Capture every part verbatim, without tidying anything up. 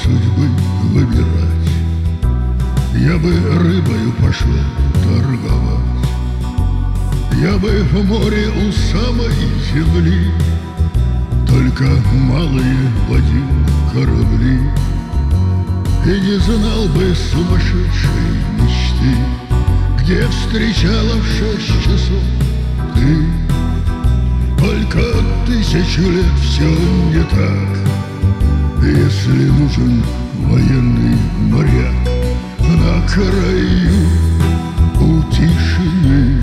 судьбы выбирать, я бы рыбою пошел торговать. Я бы в море у самой земли только малые водил корабли, и не знал бы сумасшедшей мечты, где встречала в шесть часов ты. Только тысячу лет все не так, если нужен военный моряк на краю у тишины,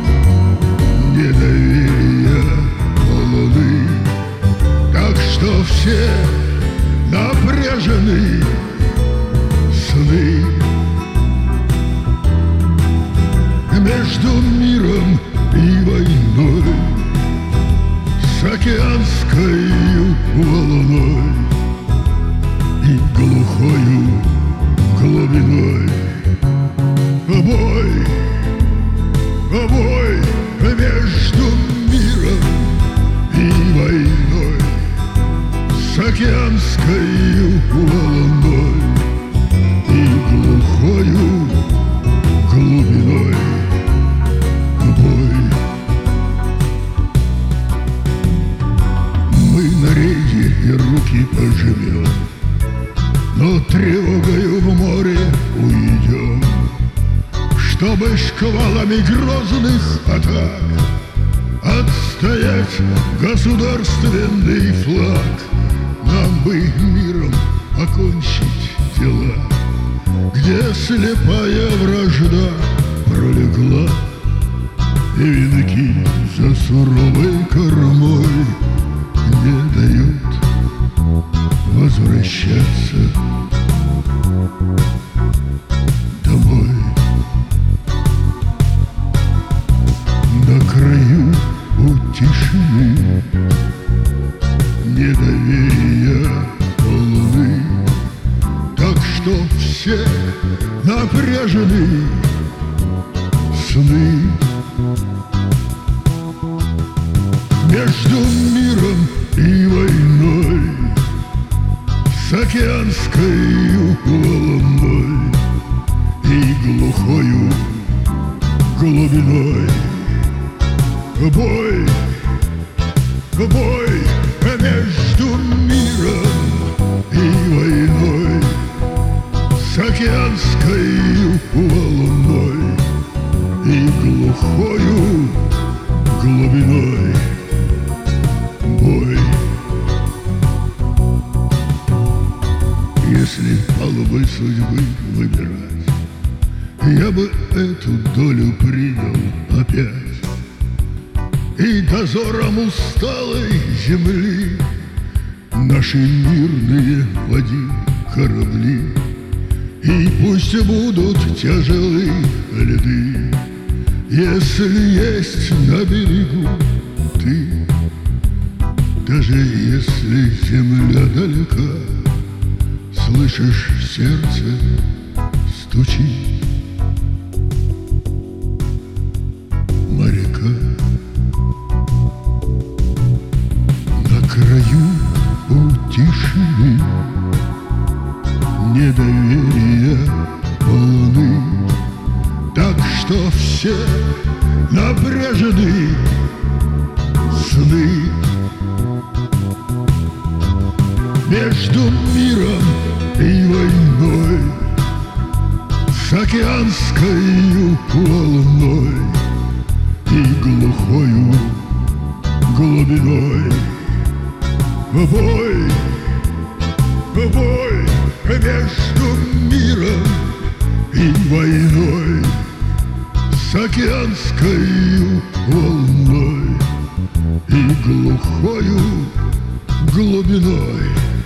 недоверия полны. Так что все напряжены сны между миром и войной, с океанской волной и глухою глубиной. Бой, бой между миром и войной, с океанской волной и глухою глубиной. Бой. Мы на рейде и руки пожмем, но тревогою в море уйдем, чтобы шквалами грозных атак отстоять государственный флаг. Нам бы миром покончить дела, где слепая вражда пролегла, и венки за суровой кормой не дают возвращаться домой. На краю у тишины, недоверия полны, так что все напряжены сны между миром и войной, с океанской волной и глухою глубиной. Бой, бой между миром и войной, с океанской волной и глухою глубиной. Бой. Если палубой судьбы выбирать, я бы эту долю принял опять, и дозором усталой земли наши мирные водил корабли. И пусть будут тяжелые льды, если есть на берегу ты. Даже если земля далека, слышишь, сердце стучит моряка. На краю у тишины, недоверия полны, так что все напряжены сны между миром и войной, с океанской волной и глухою глубиной. Бой, бой между миром и войной, с океанской волной и глухою глубиной.